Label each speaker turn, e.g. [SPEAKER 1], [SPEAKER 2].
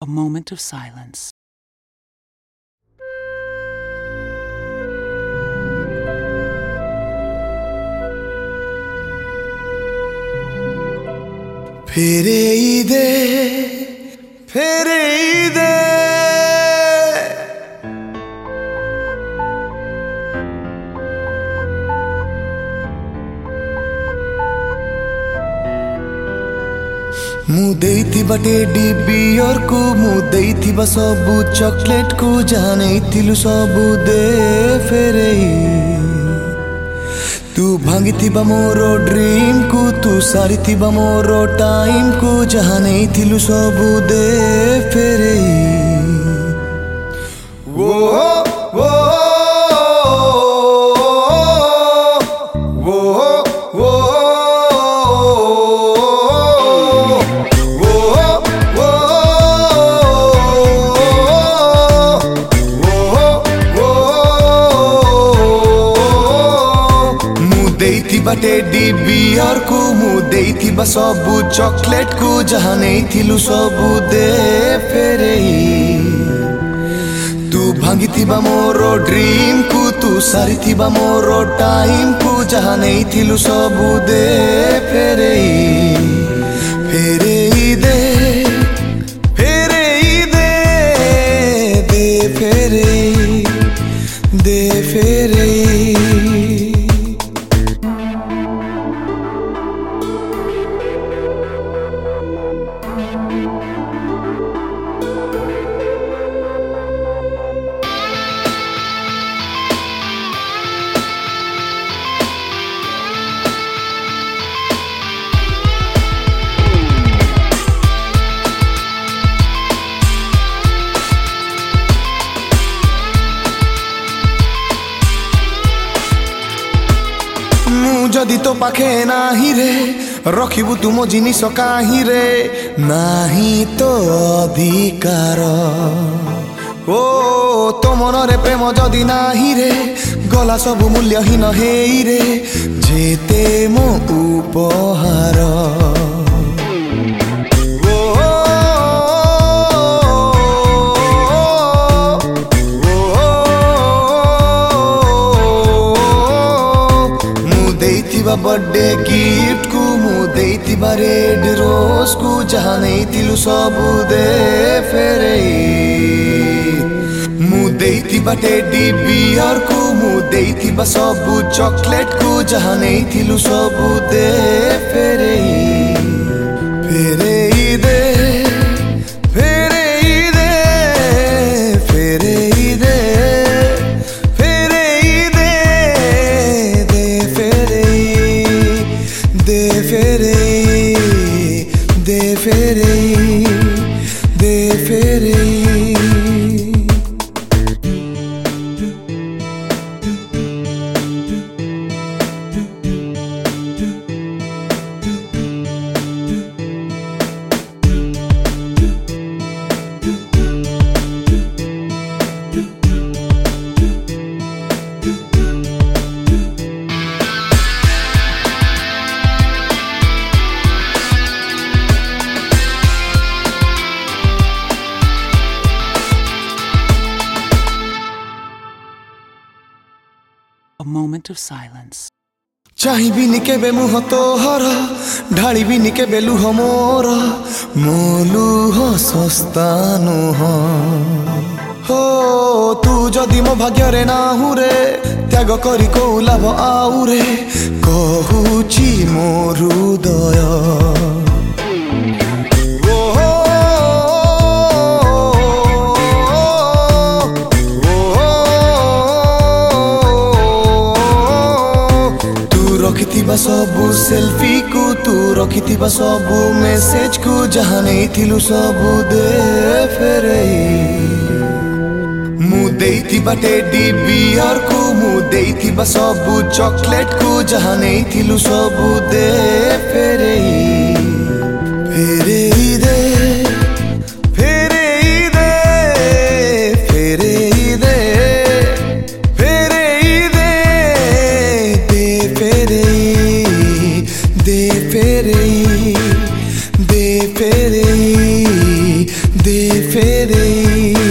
[SPEAKER 1] A moment of silence.
[SPEAKER 2] फेरे दे मु देइथिबा teddy bear को मु देइथिबा सबु चॉकलेट को जानेथिलु सबु दे फेरे तू भांगिथिबा मोरो ड्रीम को तू सारिथिबा मोरो टाइम को जानेथिलु सबु दे फेरे वो वो टेडी बियर को मु देइथिबा सबु चॉकलेट को जानेथिलु सबु दे फेरे तू भांगिथिबा मोरो ड्रीम को तू सारिथिबा मोरो टाइम को जानेथिलु सबु दे फेरे फेरे दे फेरे दे दे फेरे दे फेरे जदि तो पाखे नाही रे रखिबु तुम जिनिस काहि रे नाही तो अधिकार ओ तो मन रे प्रेम जदि नाही रे गला सब मूल्यहीन हेई रे जेते मो उपहार बर्थडे गिफ्ट को मु देइथिबा रेड रोज को जानेथिलु सबु दे फेरे मु देइथिबा टेडी बियर को मु देइथिबा सबु चॉकलेट को जानेथिलु सबु दे फेरे फेरे दे फेरे दे फेरे दे दे फेरे दे फेरे
[SPEAKER 1] A moment of silence.
[SPEAKER 2] चाहिबी निकेबे मुह तोहर ढालिबी निकेबे लुह मोर मो लुह सस्ता नुह हो तू जदि मो भाग्य रे नाहु रे त्याग करी को लाभ आउ रे कहूची मो हृदय रखिथिबा सबु सेल्फी को तू रखिथिबा सबु मेसेज को जानेथिलु सबु दे फेरे मु देइथिबा टेडी बियर को मु देइथिबा सबु चॉकलेट को जानेथिलु सबु दे फेरे फेरे दे फेरे दे फेरे दे दे फेरे दे ଫେରେଇ